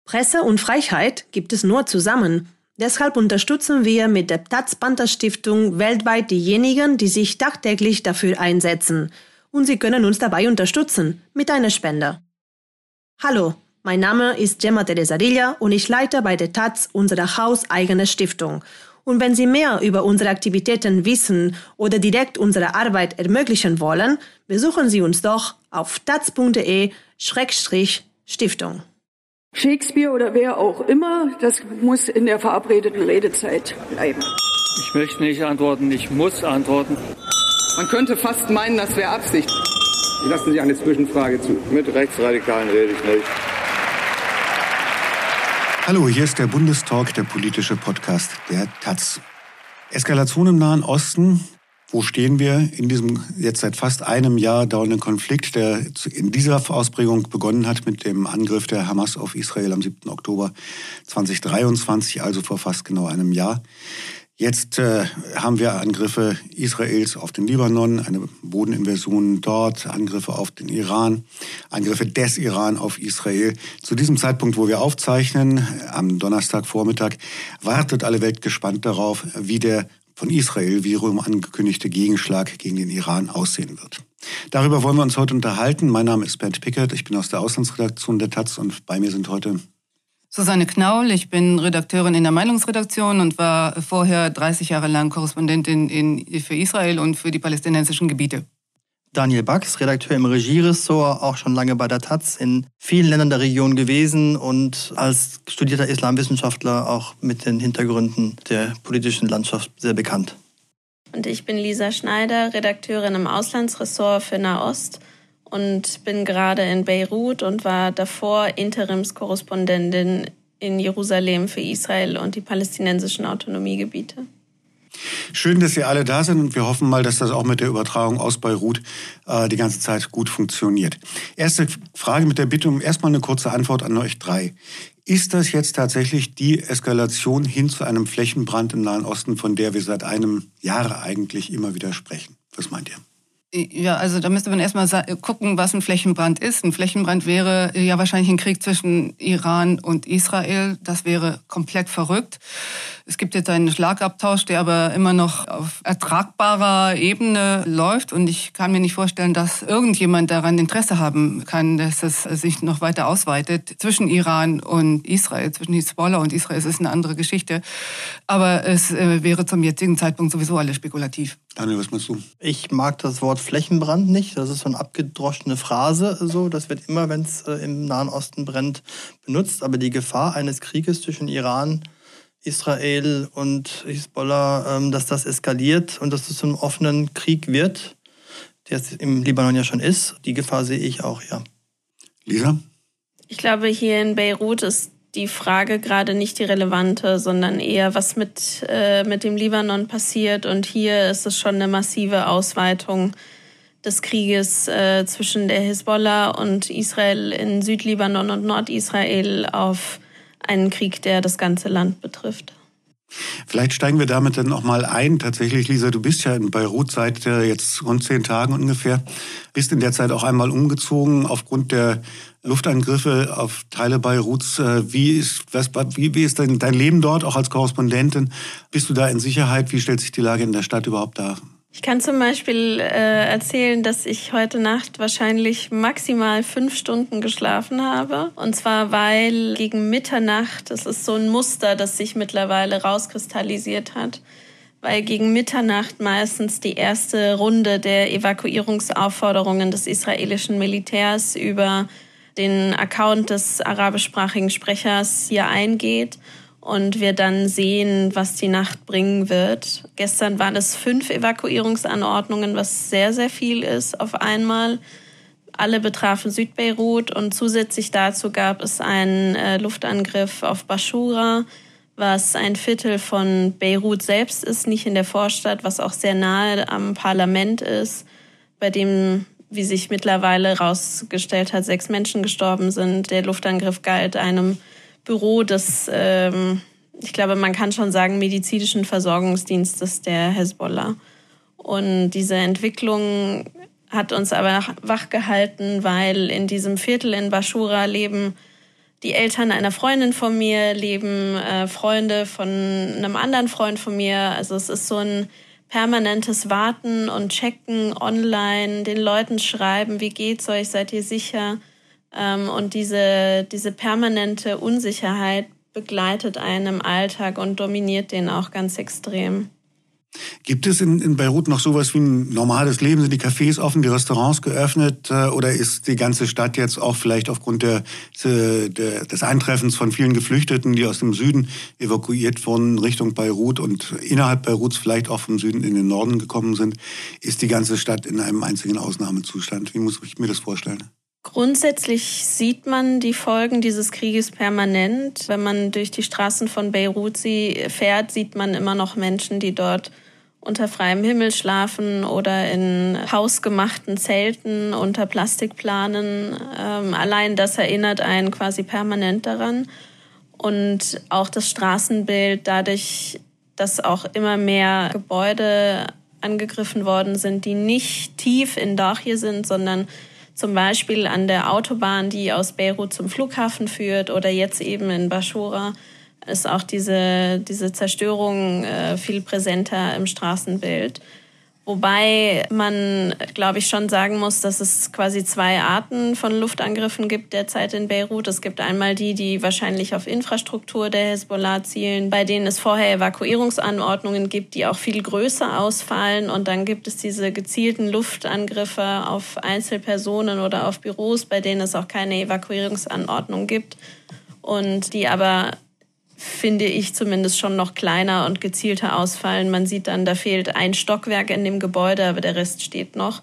Presse und Freiheit gibt es nur zusammen. Deshalb unterstützen wir mit der Taz Panther Stiftung weltweit diejenigen, die sich tagtäglich dafür einsetzen. Und Sie können uns dabei unterstützen mit einer Spende. Hallo, mein Name ist Gemma Teresarilla und ich leite bei der Taz unsere hauseigene Stiftung. Und wenn Sie mehr über unsere Aktivitäten wissen oder direkt unsere Arbeit ermöglichen wollen, besuchen Sie uns doch auf taz.de/Stiftung. Shakespeare oder wer auch immer, das muss in der verabredeten Redezeit bleiben. Ich möchte nicht antworten, ich muss antworten. Man könnte fast meinen, das wäre Absicht. Lassen Sie eine Zwischenfrage zu. Mit Rechtsradikalen rede ich nicht. Hallo, hier ist der Bundestalk, der politische Podcast der Taz. Eskalation im Nahen Osten. Wo stehen wir in diesem jetzt seit fast einem Jahr dauernden Konflikt, der in dieser Ausprägung begonnen hat mit dem Angriff der Hamas auf Israel am 7. Oktober 2023, also vor fast genau einem Jahr. Jetzt haben wir Angriffe Israels auf den Libanon, eine Bodeninvasion dort, Angriffe auf den Iran, Angriffe des Iran auf Israel. Zu diesem Zeitpunkt, wo wir aufzeichnen, am Donnerstagvormittag, wartet alle Welt gespannt darauf, wie der von Israel wiederum angekündigte Gegenschlag gegen den Iran aussehen wird. Darüber wollen wir uns heute unterhalten. Mein Name ist Bernd Pickert, ich bin aus der Auslandsredaktion der Taz und bei mir sind heute Susanne Knaul, ich bin Redakteurin in der Meinungsredaktion und war vorher 30 Jahre lang Korrespondentin für Israel und für die palästinensischen Gebiete. Daniel Bax, Redakteur im Regieressort, auch schon lange bei der Taz, in vielen Ländern der Region gewesen und als studierter Islamwissenschaftler auch mit den Hintergründen der politischen Landschaft sehr bekannt. Und ich bin Lisa Schneider, Redakteurin im Auslandsressort für Nahost und bin gerade in Beirut und war davor Interimskorrespondentin in Jerusalem für Israel und die palästinensischen Autonomiegebiete. Schön, dass Sie alle da sind und wir hoffen mal, dass das auch mit der Übertragung aus Beirut die ganze Zeit gut funktioniert. Erste Frage mit der Bitte um erstmal eine kurze Antwort an euch drei. Ist das jetzt tatsächlich die Eskalation hin zu einem Flächenbrand im Nahen Osten, von der wir seit einem Jahr eigentlich immer wieder sprechen? Was meint ihr? Ja, also da müsste man erstmal gucken, was ein Flächenbrand ist. Ein Flächenbrand wäre ja wahrscheinlich ein Krieg zwischen Iran und Israel. Das wäre komplett verrückt. Es gibt jetzt einen Schlagabtausch, der aber immer noch auf ertragbarer Ebene läuft. Und ich kann mir nicht vorstellen, dass irgendjemand daran Interesse haben kann, dass es sich noch weiter ausweitet. Zwischen Iran und Israel, zwischen Hisbollah und Israel, es ist eine andere Geschichte. Aber es wäre zum jetzigen Zeitpunkt sowieso alles spekulativ. Daniel, was meinst du? Ich mag das Wort Flächenbrand nicht. Das ist so eine abgedroschene Phrase. So. Das wird immer, wenn es im Nahen Osten brennt, benutzt. Aber die Gefahr eines Krieges zwischen Iran, Israel und Hisbollah, dass das eskaliert und dass es zu einem offenen Krieg wird, der es im Libanon ja schon ist, die Gefahr sehe ich auch, ja. Lisa? Ich glaube, hier in Beirut ist die Frage gerade nicht die relevante, sondern eher, was mit dem Libanon passiert. Und hier ist es schon eine massive Ausweitung des Krieges zwischen der Hisbollah und Israel in Südlibanon und Nordisrael auf einen Krieg, der das ganze Land betrifft. Vielleicht steigen wir damit dann auch mal ein. Tatsächlich, Lisa, du bist ja in Beirut seit jetzt rund 10 Tagen ungefähr. Bist in der Zeit auch einmal umgezogen aufgrund der Luftangriffe auf Teile Beiruts. Wie ist denn dein Leben dort, auch als Korrespondentin? Bist du da in Sicherheit? Wie stellt sich die Lage in der Stadt überhaupt dar? Ich kann zum Beispiel erzählen, dass ich heute Nacht wahrscheinlich maximal 5 Stunden geschlafen habe. Und zwar, weil gegen Mitternacht, das ist so ein Muster, das sich mittlerweile rauskristallisiert hat, weil gegen Mitternacht meistens die erste Runde der Evakuierungsaufforderungen des israelischen Militärs über den Account des arabischsprachigen Sprechers hier eingeht. Und wir dann sehen, was die Nacht bringen wird. Gestern waren es 5 Evakuierungsanordnungen, was sehr, sehr viel ist auf einmal. Alle betrafen Südbeirut und zusätzlich dazu gab es einen Luftangriff auf Baschura, was ein Viertel von Beirut selbst ist, nicht in der Vorstadt, was auch sehr nahe am Parlament ist, bei dem, wie sich mittlerweile herausgestellt hat, 6 Menschen gestorben sind. Der Luftangriff galt einem Büro des, ich glaube, man kann schon sagen, medizinischen Versorgungsdienstes der Hezbollah. Und diese Entwicklung hat uns aber wachgehalten, weil in diesem Viertel in Baschura leben die Eltern einer Freundin von mir leben Freunde von einem anderen Freund von mir. Also es ist so ein permanentes Warten und Checken online, den Leuten schreiben, wie geht's euch, seid ihr sicher? Und diese permanente Unsicherheit begleitet einen im Alltag und dominiert den auch ganz extrem. Gibt es in Beirut noch sowas wie ein normales Leben? Sind die Cafés offen, die Restaurants geöffnet? Oder ist die ganze Stadt jetzt auch vielleicht aufgrund des Eintreffens von vielen Geflüchteten, die aus dem Süden evakuiert wurden, Richtung Beirut und innerhalb Beiruts vielleicht auch vom Süden in den Norden gekommen sind, ist die ganze Stadt in einem einzigen Ausnahmezustand? Wie muss ich mir das vorstellen? Grundsätzlich sieht man die Folgen dieses Krieges permanent. Wenn man durch die Straßen von Beirut fährt, sieht man immer noch Menschen, die dort unter freiem Himmel schlafen oder in hausgemachten Zelten unter Plastikplanen. Allein das erinnert einen quasi permanent daran. Und auch das Straßenbild, dadurch, dass auch immer mehr Gebäude angegriffen worden sind, die nicht tief in Dahir sind, sondern zum Beispiel an der Autobahn, die aus Beirut zum Flughafen führt oder jetzt eben in Bashura, ist auch diese Zerstörung viel präsenter im Straßenbild. Wobei man, glaube ich, schon sagen muss, dass es quasi zwei Arten von Luftangriffen gibt derzeit in Beirut. Es gibt einmal die wahrscheinlich auf Infrastruktur der Hezbollah zielen, bei denen es vorher Evakuierungsanordnungen gibt, die auch viel größer ausfallen. Und dann gibt es diese gezielten Luftangriffe auf Einzelpersonen oder auf Büros, bei denen es auch keine Evakuierungsanordnung gibt und die aber, finde ich, zumindest schon noch kleiner und gezielter ausfallen. Man sieht dann, da fehlt ein Stockwerk in dem Gebäude, aber der Rest steht noch.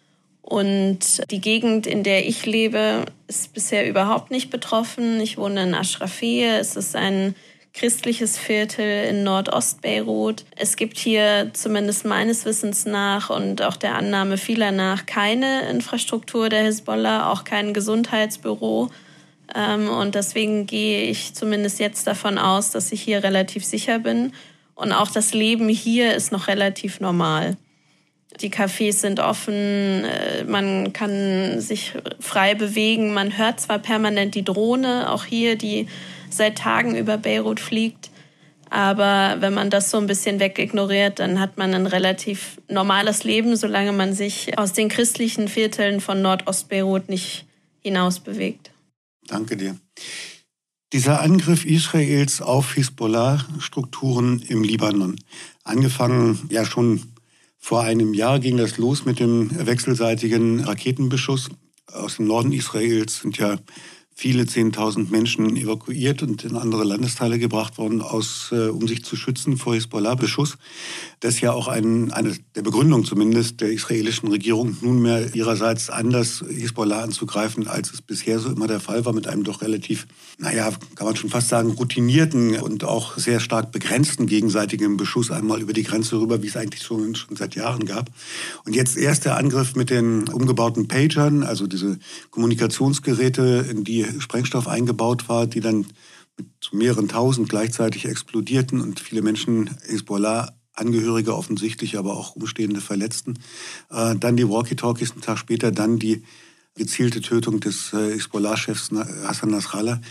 Und die Gegend, in der ich lebe, ist bisher überhaupt nicht betroffen. Ich wohne in Ashrafiyeh. Es ist ein christliches Viertel in Nordost-Beirut. Es gibt hier zumindest meines Wissens nach und auch der Annahme vieler nach keine Infrastruktur der Hezbollah, auch kein Gesundheitsbüro. Und deswegen gehe ich zumindest jetzt davon aus, dass ich hier relativ sicher bin. Und auch das Leben hier ist noch relativ normal. Die Cafés sind offen, man kann sich frei bewegen. Man hört zwar permanent die Drohne, auch hier, die seit Tagen über Beirut fliegt. Aber wenn man das so ein bisschen wegignoriert, dann hat man ein relativ normales Leben, solange man sich aus den christlichen Vierteln von Nordost-Beirut nicht hinausbewegt. Danke dir. Dieser Angriff Israels auf Hisbollah-Strukturen im Libanon, angefangen ja schon vor einem Jahr, ging das los mit dem wechselseitigen Raketenbeschuss. Aus dem Norden Israels sind ja viele 10.000 Menschen evakuiert und in andere Landesteile gebracht worden, um sich zu schützen vor Hisbollah-Beschuss. Das ist ja auch eine der Begründungen zumindest der israelischen Regierung, nunmehr ihrerseits anders Hisbollah anzugreifen, als es bisher so immer der Fall war, mit einem doch relativ, kann man schon fast sagen, routinierten und auch sehr stark begrenzten gegenseitigen Beschuss einmal über die Grenze rüber, wie es eigentlich schon seit Jahren gab. Und jetzt erst der Angriff mit den umgebauten Pagern, also diese Kommunikationsgeräte, in die Sprengstoff eingebaut war, die dann mit mehreren tausend gleichzeitig explodierten und viele Menschen, Hisbollah-Angehörige offensichtlich, aber auch Umstehende verletzten. Dann die Walkie-Talkies, einen Tag später, dann die gezielte Tötung des Hisbollah-Chefs Hassan Nasrallah.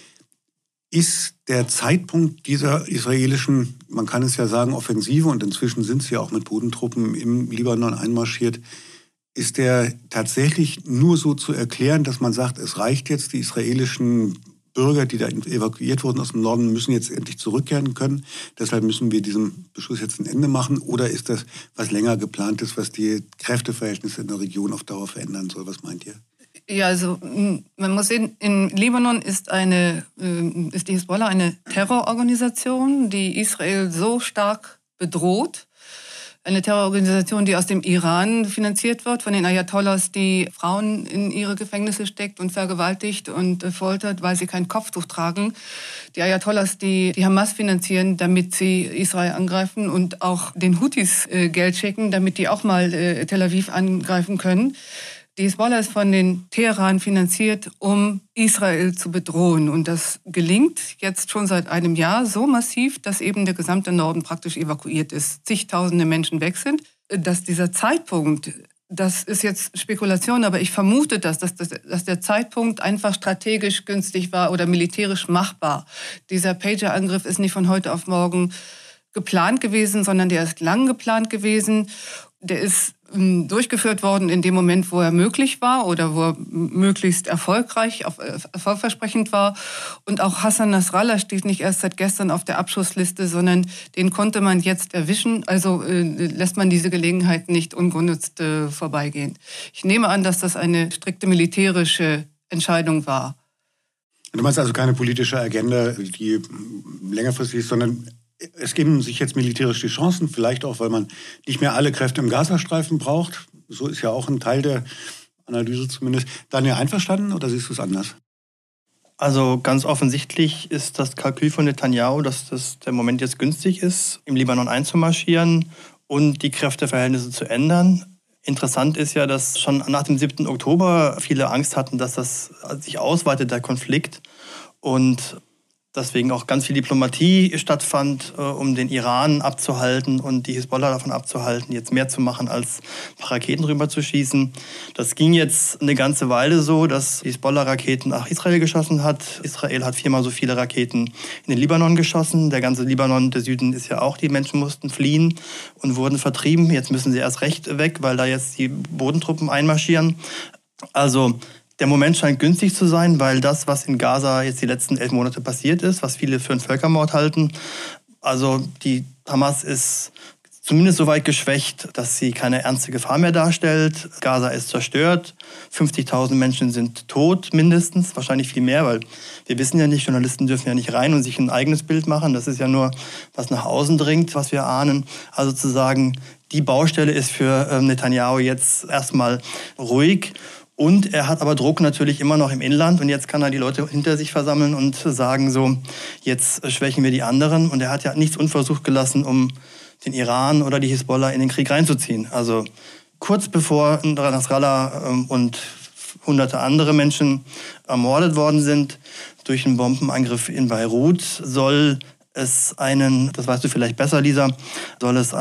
Ist der Zeitpunkt dieser israelischen, man kann es ja sagen, Offensive, und inzwischen sind sie ja auch mit Bodentruppen im Libanon einmarschiert, ist der tatsächlich nur so zu erklären, dass man sagt, es reicht jetzt, die israelischen Bürger, die da evakuiert wurden aus dem Norden, müssen jetzt endlich zurückkehren können. Deshalb müssen wir diesem Beschuss jetzt ein Ende machen. Oder ist das was länger geplant ist, was die Kräfteverhältnisse in der Region auf Dauer verändern soll? Was meint ihr? Ja, also man muss sehen, im Libanon ist die Hisbollah eine Terrororganisation, die Israel so stark bedroht. Eine Terrororganisation, die aus dem Iran finanziert wird, von den Ayatollahs, die Frauen in ihre Gefängnisse steckt und vergewaltigt und foltert, weil sie kein Kopftuch tragen. Die Ayatollahs, die Hamas finanzieren, damit sie Israel angreifen und auch den Houthis Geld schicken, damit die auch mal Tel Aviv angreifen können. Die Hisbollah ist von den Teheran finanziert, um Israel zu bedrohen. Und das gelingt jetzt schon seit einem Jahr so massiv, dass eben der gesamte Norden praktisch evakuiert ist. Zigtausende Menschen weg sind. Dass dieser Zeitpunkt Das ist jetzt Spekulation, aber ich vermute, dass der Zeitpunkt einfach strategisch günstig war oder militärisch machbar. Dieser Pager-Angriff ist nicht von heute auf morgen geplant gewesen, sondern der ist lang geplant gewesen. Der ist durchgeführt worden in dem Moment, wo er möglich war oder wo er möglichst erfolgversprechend war. Und auch Hassan Nasrallah steht nicht erst seit gestern auf der Abschussliste, sondern den konnte man jetzt erwischen. Also lässt man diese Gelegenheit nicht ungenutzt vorbeigehen. Ich nehme an, dass das eine strikte militärische Entscheidung war. Du meinst also keine politische Agenda, die längerfristig ist, sondern es geben sich jetzt militärisch die Chancen, vielleicht auch, weil man nicht mehr alle Kräfte im Gazastreifen braucht. So ist ja auch ein Teil der Analyse zumindest. Daniel, einverstanden oder siehst du es anders? Also ganz offensichtlich ist das Kalkül von Netanyahu, dass der Moment jetzt günstig ist, im Libanon einzumarschieren und die Kräfteverhältnisse zu ändern. Interessant ist ja, dass schon nach dem 7. Oktober viele Angst hatten, dass das sich ausweitet, der Konflikt. Und deswegen auch ganz viel Diplomatie stattfand, um den Iran abzuhalten und die Hisbollah davon abzuhalten, jetzt mehr zu machen, als ein paar Raketen rüber zu schießen. Das ging jetzt eine ganze Weile so, dass die Hisbollah Raketen nach Israel geschossen hat. Israel hat 4-mal so viele Raketen in den Libanon geschossen. Der ganze Libanon, der Süden ist ja auch, die Menschen mussten fliehen und wurden vertrieben. Jetzt müssen sie erst recht weg, weil da jetzt die Bodentruppen einmarschieren. Also der Moment scheint günstig zu sein, weil das, was in Gaza jetzt die letzten 11 Monate passiert ist, was viele für einen Völkermord halten, also die Hamas ist zumindest so weit geschwächt, dass sie keine ernste Gefahr mehr darstellt. Gaza ist zerstört, 50.000 Menschen sind tot mindestens, wahrscheinlich viel mehr, weil wir wissen ja nicht, Journalisten dürfen ja nicht rein und sich ein eigenes Bild machen. Das ist ja nur, was nach außen dringt, was wir ahnen. Also zu sagen, die Baustelle ist für Netanyahu jetzt erstmal ruhig. Und er hat aber Druck natürlich immer noch im Inland und jetzt kann er die Leute hinter sich versammeln und sagen so, jetzt schwächen wir die anderen. Und er hat ja nichts unversucht gelassen, um den Iran oder die Hisbollah in den Krieg reinzuziehen. Also kurz bevor Nasrallah und hunderte andere Menschen ermordet worden sind durch einen Bombenangriff in Beirut, soll es einen, das weißt du vielleicht besser, Lisa, gab es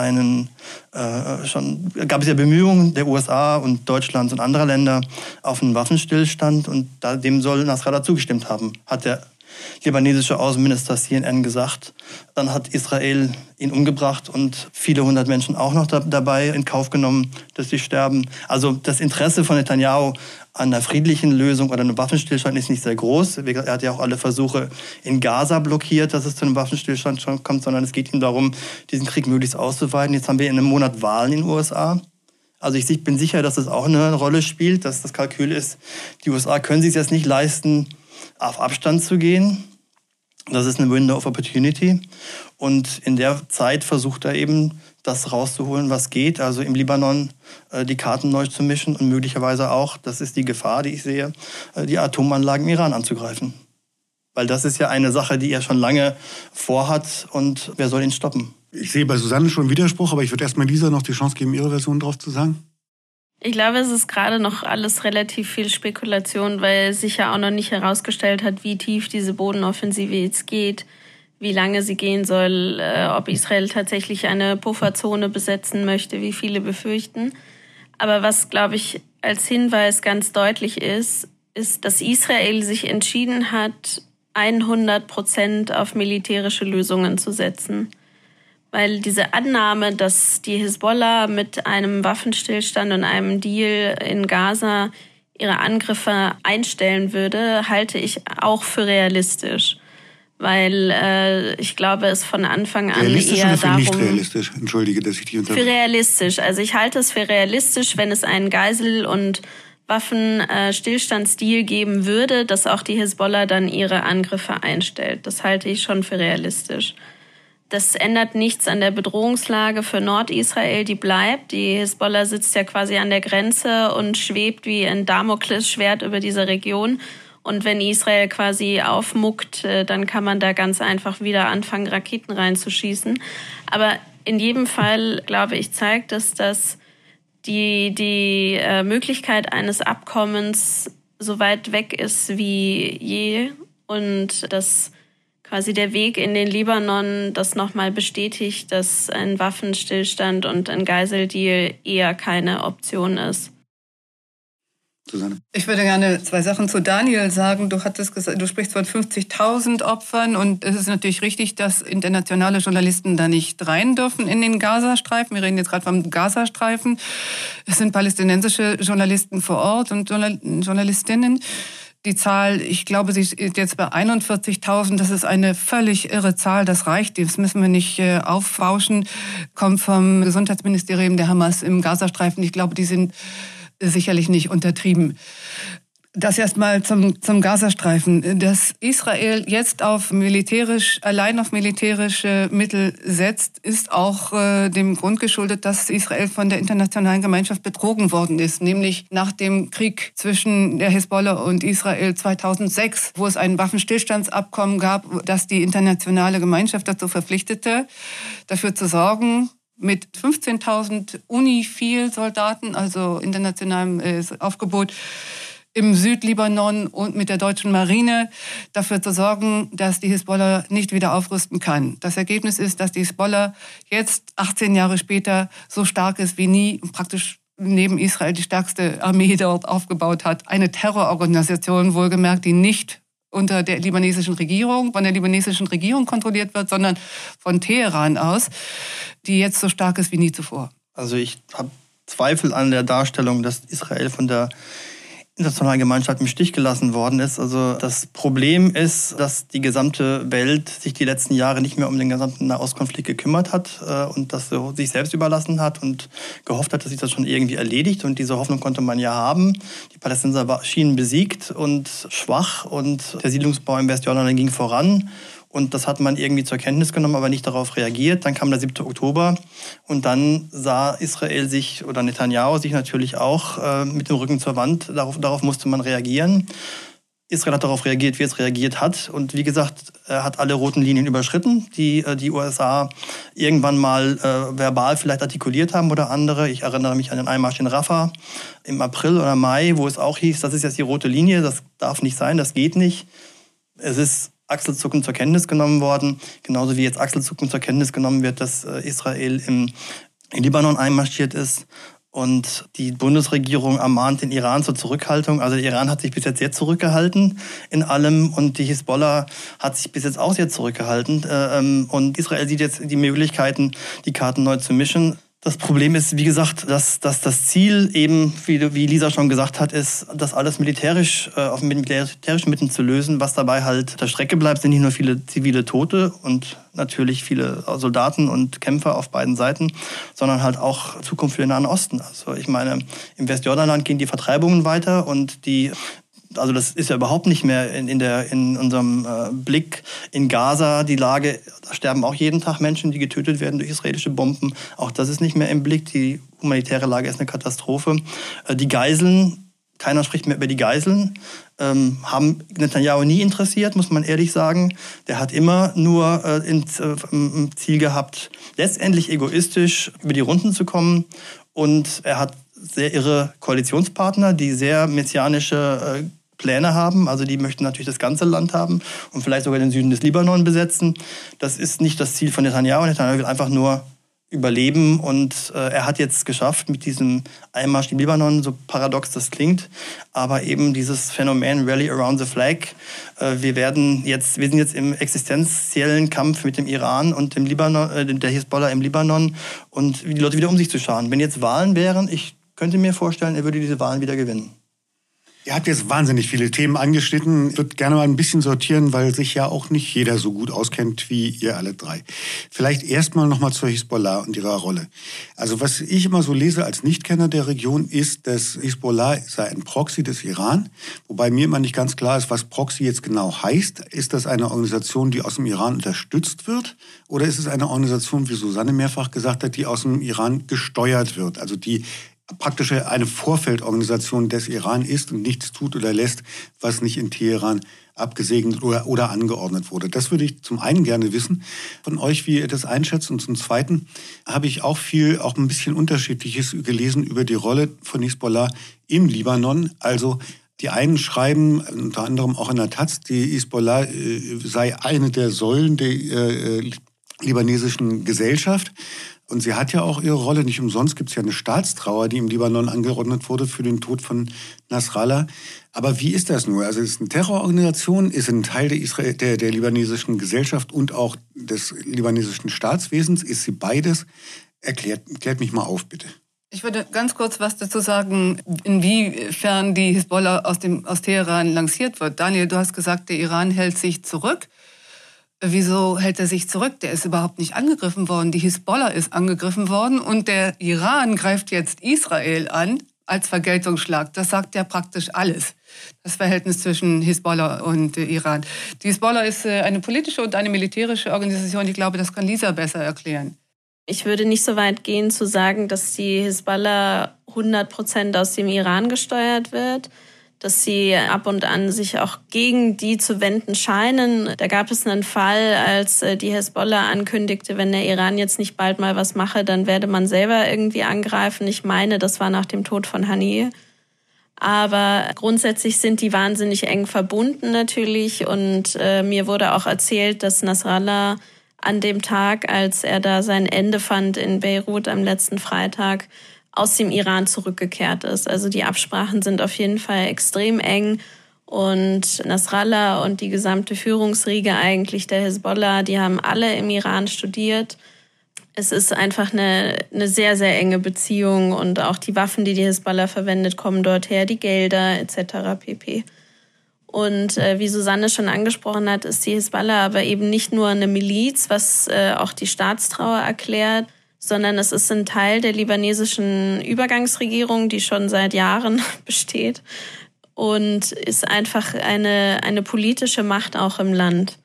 ja Bemühungen der USA und Deutschlands und anderer Länder auf einen Waffenstillstand und dem soll Nasrallah zugestimmt haben, hat der libanesische Außenminister CNN gesagt. Dann hat Israel ihn umgebracht und viele hundert Menschen auch noch dabei in Kauf genommen, dass sie sterben. Also das Interesse von Netanyahu an einer friedlichen Lösung oder einem Waffenstillstand ist nicht sehr groß. Er hat ja auch alle Versuche in Gaza blockiert, dass es zu einem Waffenstillstand schon kommt, sondern es geht ihm darum, diesen Krieg möglichst auszuweiten. Jetzt haben wir in einem Monat Wahlen in den USA. Also ich bin sicher, dass das auch eine Rolle spielt, dass das Kalkül ist, die USA können sich jetzt nicht leisten, auf Abstand zu gehen. Das ist eine Window of Opportunity. Und in der Zeit versucht er eben, das rauszuholen, was geht. Also im Libanon die Karten neu zu mischen und möglicherweise auch, das ist die Gefahr, die ich sehe, die Atomanlagen im Iran anzugreifen. Weil das ist ja eine Sache, die er schon lange vorhat und wer soll ihn stoppen? Ich sehe bei Susanne schon Widerspruch, aber ich würde erst mal Lisa noch die Chance geben, ihre Version drauf zu sagen. Ich glaube, es ist gerade noch alles relativ viel Spekulation, weil sich ja auch noch nicht herausgestellt hat, wie tief diese Bodenoffensive jetzt geht, wie lange sie gehen soll, ob Israel tatsächlich eine Pufferzone besetzen möchte, wie viele befürchten. Aber was, glaube ich, als Hinweis ganz deutlich ist, dass Israel sich entschieden hat, 100% auf militärische Lösungen zu setzen. Weil diese Annahme, dass die Hisbollah mit einem Waffenstillstand und einem Deal in Gaza ihre Angriffe einstellen würde, halte ich auch für realistisch. Weil ich glaube, es von Anfang an realistisch eher oder für darum... nicht realistisch? Entschuldige, dass ich dich unterbreche. Für realistisch. Also ich halte es für realistisch, wenn es einen Geisel- und Waffenstillstandsdeal geben würde, dass auch die Hisbollah dann ihre Angriffe einstellt. Das halte ich schon für realistisch. Das ändert nichts an der Bedrohungslage für Nordisrael, die bleibt. Die Hisbollah sitzt ja quasi an der Grenze und schwebt wie ein Damoklesschwert über dieser Region. Und wenn Israel quasi aufmuckt, dann kann man da ganz einfach wieder anfangen, Raketen reinzuschießen. Aber in jedem Fall, glaube ich, zeigt es, dass die Möglichkeit eines Abkommens so weit weg ist wie je und dass quasi der Weg in den Libanon das nochmal bestätigt, dass ein Waffenstillstand und ein Geiseldeal eher keine Option ist. Susanne? Ich würde gerne 2 Sachen zu Daniel sagen. Du hattest gesagt, du sprichst von 50.000 Opfern und es ist natürlich richtig, dass internationale Journalisten da nicht rein dürfen in den Gazastreifen. Wir reden jetzt gerade vom Gazastreifen. Es sind palästinensische Journalisten vor Ort und Journalistinnen. Die Zahl, ich glaube, sie ist jetzt bei 41.000. Das ist eine völlig irre Zahl. Das reicht. Das müssen wir nicht aufbauschen. Kommt vom Gesundheitsministerium der Hamas im Gazastreifen. Ich glaube, die sind sicherlich nicht untertrieben. Das erstmal zum Gazastreifen. Dass Israel jetzt allein auf militärische Mittel setzt, ist auch dem Grund geschuldet, dass Israel von der internationalen Gemeinschaft betrogen worden ist. Nämlich nach dem Krieg zwischen der Hisbollah und Israel 2006, wo es ein Waffenstillstandsabkommen gab, das die internationale Gemeinschaft dazu verpflichtete, dafür zu sorgen, mit 15.000 UNIFIL-Soldaten, also internationalem Aufgebot, im Südlibanon und mit der deutschen Marine dafür zu sorgen, dass die Hisbollah nicht wieder aufrüsten kann. Das Ergebnis ist, dass die Hisbollah jetzt, 18 Jahre später, so stark ist wie nie, praktisch neben Israel die stärkste Armee dort aufgebaut hat. Eine Terrororganisation, wohlgemerkt, die nicht unter der libanesischen Regierung, von der libanesischen Regierung kontrolliert wird, sondern von Teheran aus, die jetzt so stark ist wie nie zuvor. Also ich habe Zweifel an der Darstellung, dass Israel von der internationalen Gemeinschaft im Stich gelassen worden ist. Also das Problem ist, dass die gesamte Welt sich die letzten Jahre nicht mehr um den gesamten Nahostkonflikt gekümmert hat und das sich selbst überlassen hat und gehofft hat, dass sich das schon irgendwie erledigt. Und diese Hoffnung konnte man ja haben. Die Palästinenser schienen besiegt und schwach und der Siedlungsbau im Westjordanland ging voran. Und das hat man irgendwie zur Kenntnis genommen, aber nicht darauf reagiert. Dann kam der 7. Oktober und dann sah Israel sich, oder Netanyahu sich natürlich auch mit dem Rücken zur Wand. Darauf musste man reagieren. Israel hat darauf reagiert, wie es reagiert hat. Und wie gesagt, er hat alle roten Linien überschritten, die USA irgendwann mal verbal vielleicht artikuliert haben oder andere. Ich erinnere mich an den Einmarsch in Rafah im April oder Mai, wo es auch hieß, das ist jetzt die rote Linie, das darf nicht sein, das geht nicht. Es ist achselzuckend zur Kenntnis genommen worden, genauso wie jetzt achselzuckend zur Kenntnis genommen wird, dass Israel im Libanon einmarschiert ist. Und die Bundesregierung ermahnt den Iran zur Zurückhaltung. Also der Iran hat sich bis jetzt sehr zurückgehalten in allem und die Hisbollah hat sich bis jetzt auch sehr zurückgehalten. Und Israel sieht jetzt die Möglichkeiten, die Karten neu zu mischen. Das Problem ist, wie gesagt, dass das Ziel eben, wie Lisa schon gesagt hat, ist, das alles militärisch auf militärischen Mitteln zu lösen. Was dabei halt auf der Strecke bleibt, sind nicht nur viele zivile Tote und natürlich viele Soldaten und Kämpfer auf beiden Seiten, sondern halt auch Zukunft für den Nahen Osten. Also ich meine, im Westjordanland gehen die Vertreibungen weiter und also das ist ja überhaupt nicht mehr in unserem Blick in Gaza. Die Lage, da sterben auch jeden Tag Menschen, die getötet werden durch israelische Bomben. Auch das ist nicht mehr im Blick. Die humanitäre Lage ist eine Katastrophe. Die Geiseln, keiner spricht mehr über die Geiseln, haben Netanyahu nie interessiert, muss man ehrlich sagen. Der hat immer nur im Ziel gehabt, letztendlich egoistisch über die Runden zu kommen. Und er hat sehr irre Koalitionspartner, die sehr messianische Pläne haben. Also die möchten natürlich das ganze Land haben und vielleicht sogar den Süden des Libanon besetzen. Das ist nicht das Ziel von Netanyahu. Netanyahu will einfach nur überleben und er hat jetzt geschafft mit diesem Einmarsch im Libanon, so paradox das klingt, aber eben dieses Phänomen Rally Around the Flag. Wir sind jetzt im existenziellen Kampf mit dem Iran und dem Libanon, der Hisbollah im Libanon und die Leute wieder um sich zu scharen. Wenn jetzt Wahlen wären, ich könnte mir vorstellen, er würde diese Wahlen wieder gewinnen. Ihr habt jetzt wahnsinnig viele Themen angeschnitten. Ich würde gerne mal ein bisschen sortieren, weil sich ja auch nicht jeder so gut auskennt wie ihr alle drei. Vielleicht erstmal noch mal zur Hisbollah und ihrer Rolle. Also was ich immer so lese als Nichtkenner der Region ist, dass Hisbollah sei ein Proxy des Iran. Wobei mir immer nicht ganz klar ist, was Proxy jetzt genau heißt. Ist das eine Organisation, die aus dem Iran unterstützt wird? Oder ist es eine Organisation, wie Susanne mehrfach gesagt hat, die aus dem Iran gesteuert wird? Also die praktisch eine Vorfeldorganisation des Iran ist und nichts tut oder lässt, was nicht in Teheran abgesegnet oder angeordnet wurde. Das würde ich zum einen gerne wissen von euch, wie ihr das einschätzt. Und zum Zweiten habe ich auch ein bisschen Unterschiedliches gelesen über die Rolle von Hisbollah im Libanon. Also Die einen schreiben, unter anderem auch in der Taz, die Hisbollah sei eine der Säulen der libanesischen Gesellschaft. Und sie hat ja auch ihre Rolle. Nicht umsonst gibt es ja eine Staatstrauer, die im Libanon angeordnet wurde für den Tod von Nasrallah. Aber wie ist das nur? Also es ist eine Terrororganisation, ist ein Teil der libanesischen Gesellschaft und auch des libanesischen Staatswesens. Ist sie beides? Klärt mich mal auf, bitte. Ich würde ganz kurz was dazu sagen, inwiefern die Hisbollah aus Teheran lanciert wird. Daniel, du hast gesagt, der Iran hält sich zurück. Wieso hält er sich zurück? Der ist überhaupt nicht angegriffen worden. Die Hisbollah ist angegriffen worden und der Iran greift jetzt Israel an als Vergeltungsschlag. Das sagt ja praktisch alles. Das Verhältnis zwischen Hisbollah und Iran. Die Hisbollah ist eine politische und eine militärische Organisation. Ich glaube, das kann Lisa besser erklären. Ich würde nicht so weit gehen zu sagen, dass die Hisbollah 100% aus dem Iran gesteuert wird, dass sie ab und an sich auch gegen die zu wenden scheinen. Da gab es einen Fall, als die Hisbollah ankündigte, wenn der Iran jetzt nicht bald mal was mache, dann werde man selber irgendwie angreifen. Ich meine, das war nach dem Tod von Haniyeh. Aber grundsätzlich sind die wahnsinnig eng verbunden natürlich. Und mir wurde auch erzählt, dass Nasrallah an dem Tag, als er da sein Ende fand in Beirut am letzten Freitag, aus dem Iran zurückgekehrt ist. Also die Absprachen sind auf jeden Fall extrem eng. Und Nasrallah und die gesamte Führungsriege eigentlich der Hisbollah, die haben alle im Iran studiert. Es ist einfach eine sehr, sehr enge Beziehung. Und auch die Waffen, die Hisbollah verwendet, kommen dort her, die Gelder etc. pp. Und wie Susanne schon angesprochen hat, ist die Hisbollah aber eben nicht nur eine Miliz, was auch die Staatstrauer erklärt, sondern es ist ein Teil der libanesischen Übergangsregierung, die schon seit Jahren besteht und ist einfach eine politische Macht auch im Land.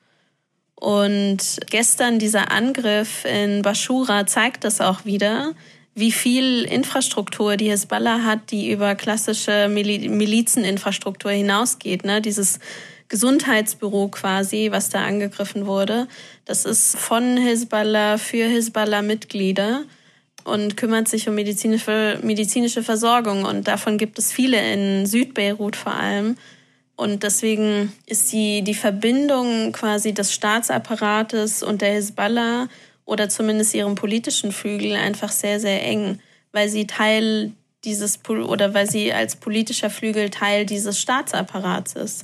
Und gestern dieser Angriff in Baschura zeigt das auch wieder, wie viel Infrastruktur die Hisbollah hat, die über klassische Milizeninfrastruktur hinausgeht. Ne? Dieses Gesundheitsbüro quasi, was da angegriffen wurde, das ist von Hisbollah für Hisbollah-Mitglieder und kümmert sich um medizinische Versorgung. Und davon gibt es viele in Südbeirut vor allem. Und deswegen ist die Verbindung quasi des Staatsapparates und der Hisbollah oder zumindest ihrem politischen Flügel einfach sehr, sehr eng, weil sie weil sie als politischer Flügel Teil dieses Staatsapparats ist.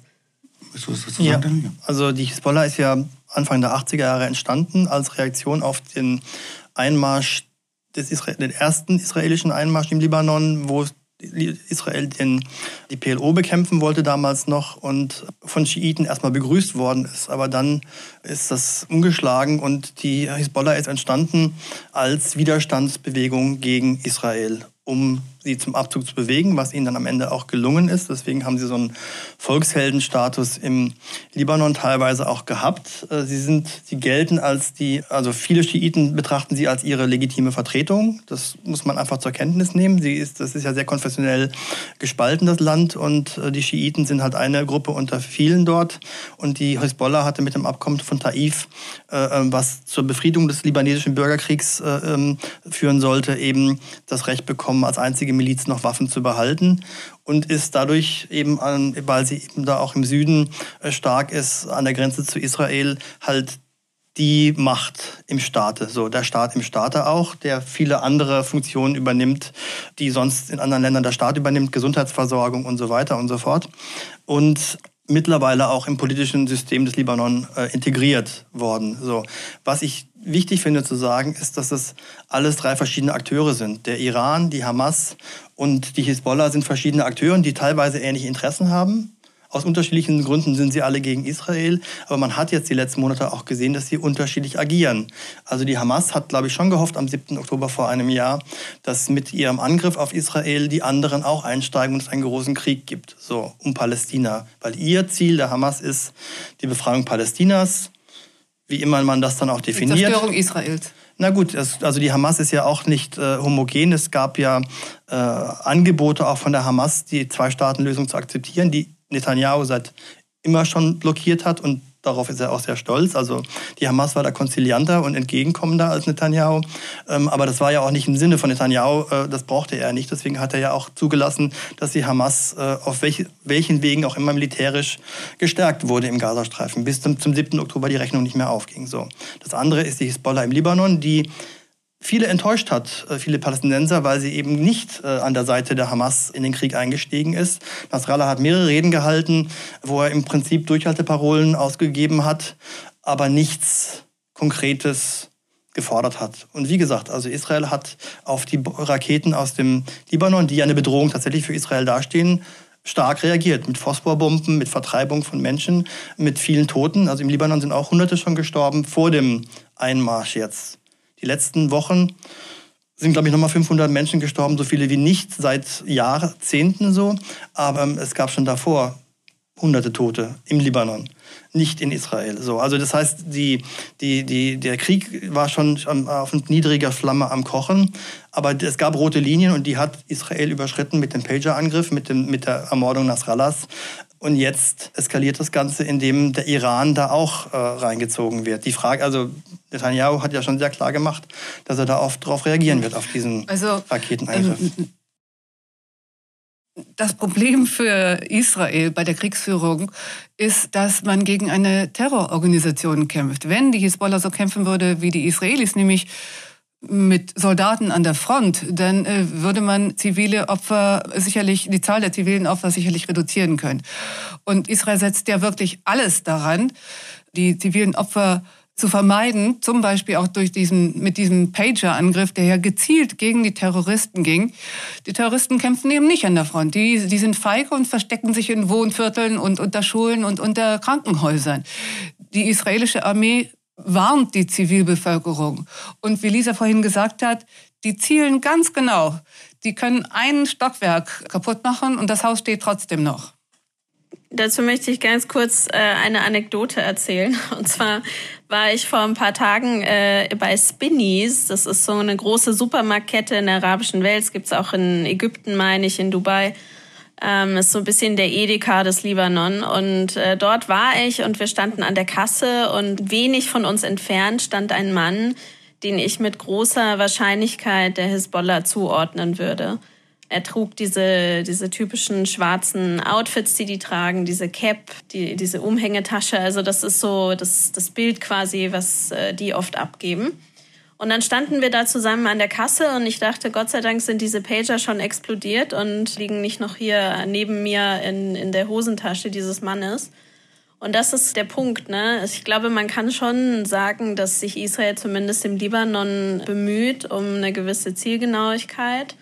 Ja, also die Hisbollah ist ja Anfang der 80er Jahre entstanden als Reaktion auf den Einmarsch den ersten israelischen Einmarsch im Libanon, wo Israel die PLO bekämpfen wollte damals noch und von Schiiten erstmal begrüßt worden ist. Aber dann ist das umgeschlagen und die Hisbollah ist entstanden als Widerstandsbewegung gegen Israel, um sie zum Abzug zu bewegen, was ihnen dann am Ende auch gelungen ist. Deswegen haben sie so einen Volksheldenstatus im Libanon teilweise auch gehabt. Sie gelten als also viele Schiiten betrachten sie als ihre legitime Vertretung. Das muss man einfach zur Kenntnis nehmen. Das ist ja sehr konfessionell gespalten, das Land. Und die Schiiten sind halt eine Gruppe unter vielen dort. Und die Hisbollah hatte mit dem Abkommen von Taif, was zur Befriedung des libanesischen Bürgerkriegs führen sollte, eben das Recht bekommen, als einzige Miliz noch Waffen zu behalten und ist dadurch eben, weil sie eben da auch im Süden stark ist, an der Grenze zu Israel, halt die Macht im Staate. So, der Staat im Staate auch, der viele andere Funktionen übernimmt, die sonst in anderen Ländern der Staat übernimmt, Gesundheitsversorgung und so weiter und so fort. Und mittlerweile auch im politischen System des Libanon integriert worden. So, was ich wichtig finde zu sagen, ist, dass es alles 3 verschiedene Akteure sind. Der Iran, die Hamas und die Hisbollah sind verschiedene Akteure, die teilweise ähnliche Interessen haben. Aus unterschiedlichen Gründen sind sie alle gegen Israel. Aber man hat jetzt die letzten Monate auch gesehen, dass sie unterschiedlich agieren. Also die Hamas hat, glaube ich, schon gehofft am 7. Oktober vor einem Jahr, dass mit ihrem Angriff auf Israel die anderen auch einsteigen und es einen großen Krieg gibt, so um Palästina. Weil ihr Ziel der Hamas ist die Befreiung Palästinas, wie immer man das dann auch definiert. Die Zerstörung Israels. Na gut, also die Hamas ist ja auch nicht homogen. Es gab ja Angebote auch von der Hamas, die 2-Staaten-Lösung zu akzeptieren, die Netanyahu seit immer schon blockiert hat und darauf ist er auch sehr stolz. Also die Hamas war da konzilianter und entgegenkommender als Netanyahu. Aber das war ja auch nicht im Sinne von Netanyahu, das brauchte er nicht. Deswegen hat er ja auch zugelassen, dass die Hamas auf welchen Wegen auch immer militärisch gestärkt wurde im Gazastreifen, bis zum 7. Oktober die Rechnung nicht mehr aufging. So. Das andere ist die Hisbollah im Libanon, die viele enttäuscht hat, viele Palästinenser, weil sie eben nicht an der Seite der Hamas in den Krieg eingestiegen ist. Nasrallah hat mehrere Reden gehalten, wo er im Prinzip Durchhalteparolen ausgegeben hat, aber nichts Konkretes gefordert hat. Und wie gesagt, also Israel hat auf die Raketen aus dem Libanon, die ja eine Bedrohung tatsächlich für Israel dastehen, stark reagiert. Mit Phosphorbomben, mit Vertreibung von Menschen, mit vielen Toten. Also im Libanon sind auch Hunderte schon gestorben vor dem Einmarsch jetzt. Die letzten Wochen sind, glaube ich, nochmal 500 Menschen gestorben, so viele wie nicht seit Jahrzehnten so. Aber es gab schon davor hunderte Tote im Libanon, nicht in Israel. So, also das heißt, der Krieg war schon auf niedriger Flamme am Kochen. Aber es gab rote Linien und die hat Israel überschritten mit dem Pager-Angriff, mit der Ermordung Nasrallahs. Und jetzt eskaliert das Ganze, indem der Iran da auch reingezogen wird. Die Frage, also Netanyahu hat ja schon sehr klar gemacht, dass er da oft darauf reagieren wird, auf diesen Raketenangriff. Das Problem für Israel bei der Kriegsführung ist, dass man gegen eine Terrororganisation kämpft. Wenn die Hisbollah so kämpfen würde wie die Israelis, nämlich mit Soldaten an der Front, dann würde man zivile Opfer sicherlich, die Zahl der zivilen Opfer sicherlich reduzieren können. Und Israel setzt ja wirklich alles daran, die zivilen Opfer zu vermeiden, zum Beispiel auch mit diesem Pager-Angriff, der ja gezielt gegen die Terroristen ging. Die Terroristen kämpfen eben nicht an der Front. Die sind feige und verstecken sich in Wohnvierteln und unter Schulen und unter Krankenhäusern. Die israelische Armee warnt die Zivilbevölkerung. Und wie Lisa vorhin gesagt hat, die zielen ganz genau. Die können ein Stockwerk kaputt machen und das Haus steht trotzdem noch. Dazu möchte ich ganz kurz eine Anekdote erzählen. Und zwar war ich vor ein paar Tagen bei Spinneys. Das ist so eine große Supermarktkette in der arabischen Welt. Es gibt es auch in Ägypten, meine ich, in Dubai. Ist so ein bisschen der Edeka des Libanon. Und dort war ich und wir standen an der Kasse und wenig von uns entfernt stand ein Mann, den ich mit großer Wahrscheinlichkeit der Hisbollah zuordnen würde. Er trug diese typischen schwarzen Outfits, die tragen, diese Cap, diese Umhängetasche. Also das ist so das Bild quasi, was die oft abgeben. Und dann standen wir da zusammen an der Kasse und ich dachte, Gott sei Dank sind diese Pager schon explodiert und liegen nicht noch hier neben mir in der Hosentasche dieses Mannes. Und das ist der Punkt, ne? Ich glaube, man kann schon sagen, dass sich Israel zumindest im Libanon bemüht um eine gewisse Zielgenauigkeit.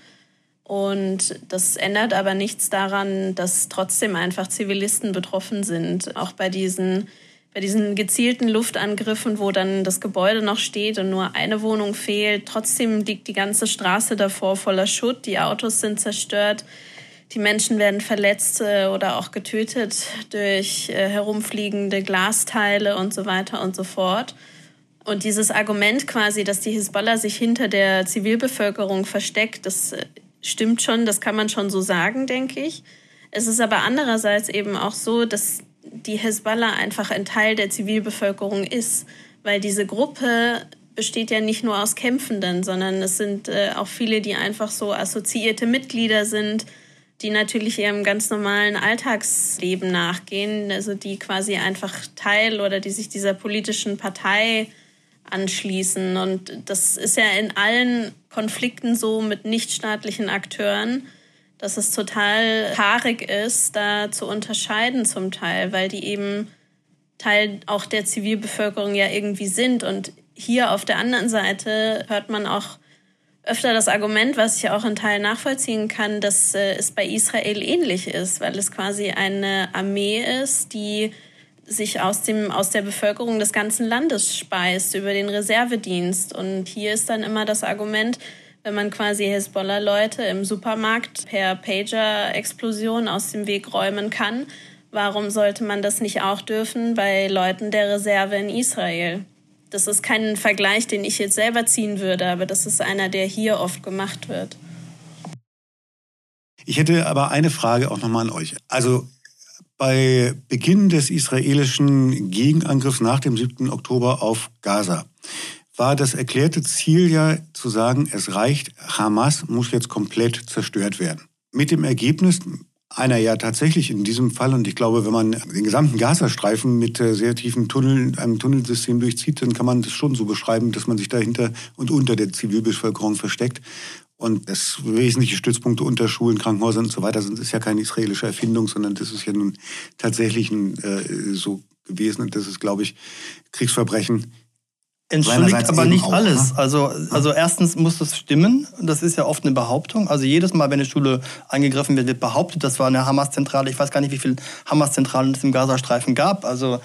Und das ändert aber nichts daran, dass trotzdem einfach Zivilisten betroffen sind. Auch bei diesen gezielten Luftangriffen, wo dann das Gebäude noch steht und nur eine Wohnung fehlt. Trotzdem liegt die ganze Straße davor voller Schutt. Die Autos sind zerstört. Die Menschen werden verletzt oder auch getötet durch herumfliegende Glasteile und so weiter und so fort. Und dieses Argument quasi, dass die Hisbollah sich hinter der Zivilbevölkerung versteckt, das stimmt schon, das kann man schon so sagen, denke ich. Es ist aber andererseits eben auch so, dass die Hisbollah einfach ein Teil der Zivilbevölkerung ist, weil diese Gruppe besteht ja nicht nur aus Kämpfenden, sondern es sind auch viele, die einfach so assoziierte Mitglieder sind, die natürlich ihrem ganz normalen Alltagsleben nachgehen, also die quasi einfach Teil oder die sich dieser politischen Partei anschließen. Und das ist ja in allen Konflikten so mit nichtstaatlichen Akteuren, dass es total haarig ist, da zu unterscheiden zum Teil, weil die eben Teil auch der Zivilbevölkerung ja irgendwie sind. Und hier auf der anderen Seite hört man auch öfter das Argument, was ich auch in Teilen nachvollziehen kann, dass es bei Israel ähnlich ist, weil es quasi eine Armee ist, die sich aus der Bevölkerung des ganzen Landes speist, über den Reservedienst. Und hier ist dann immer das Argument, wenn man quasi Hisbollah-Leute im Supermarkt per Pager-Explosion aus dem Weg räumen kann, warum sollte man das nicht auch dürfen bei Leuten der Reserve in Israel? Das ist kein Vergleich, den ich jetzt selber ziehen würde, aber das ist einer, der hier oft gemacht wird. Ich hätte aber eine Frage auch nochmal an euch. Also bei Beginn des israelischen Gegenangriffs nach dem 7. Oktober auf Gaza war das erklärte Ziel ja zu sagen, es reicht, Hamas muss jetzt komplett zerstört werden. Mit dem Ergebnis einer ja tatsächlich in diesem Fall, und ich glaube, wenn man den gesamten Gazastreifen mit sehr tiefen Tunneln, einem Tunnelsystem durchzieht, dann kann man das schon so beschreiben, dass man sich dahinter und unter der Zivilbevölkerung versteckt. Und das wesentliche Stützpunkte unter Schulen, Krankenhäusern und so weiter sind, ist ja keine israelische Erfindung, sondern das ist ja nun tatsächlich so gewesen. Und das ist, glaube ich, Kriegsverbrechen. Entschuldigt aber nicht auch, alles. Ne? Also erstens muss das stimmen. Das ist ja oft eine Behauptung. Also jedes Mal, wenn eine Schule angegriffen wird, wird behauptet, das war eine Hamas-Zentrale. Ich weiß gar nicht, wie viele Hamas-Zentralen es im Gazastreifen gab. Aber